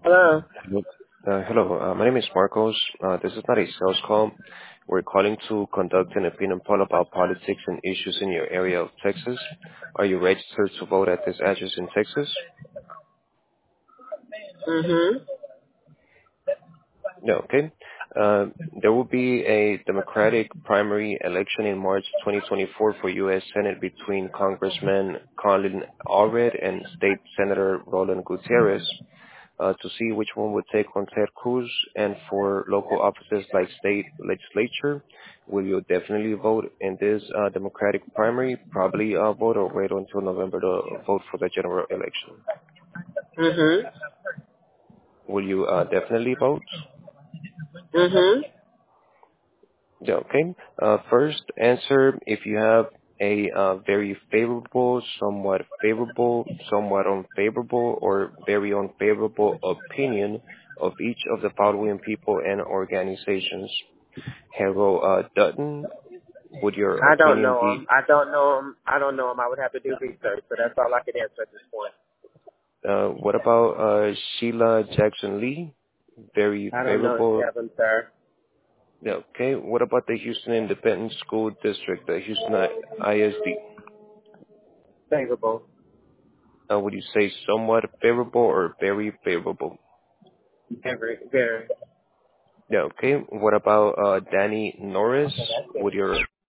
Hello. Hello. My name is Marcos. This is not a sales call. We're calling to conduct an opinion poll about politics and issues in your area of Texas. Are you registered to vote at this address in Texas? Mhm. No, okay. There will be a Democratic primary election in March 2024 for U.S. Senate between Congressman Colin Allred and State Senator Roland Gutierrez. To see which one would take on Ted Cruz, and for local offices like state legislature, will you definitely vote in this Democratic primary? Probably vote or wait until November to vote for the general election. Mhm. Will you definitely vote? Mhm. Yeah, okay. First, answer if you have a very favorable, somewhat unfavorable, or very unfavorable opinion of each of the following people and organizations. Harold Dutton, would your I don't opinion know be, him. I don't know him. I don't know him. I would have to do research, so that's all I can answer at this point. what about Sheila Jackson Lee? Very I don't know any favorable. of them, sir. Yeah, okay. What about the Houston Independent School District, the Houston ISD? Favorable. Would you say somewhat favorable or very favorable? Very, very. Yeah, okay. What about Danny Norris? Okay, that's Would it. your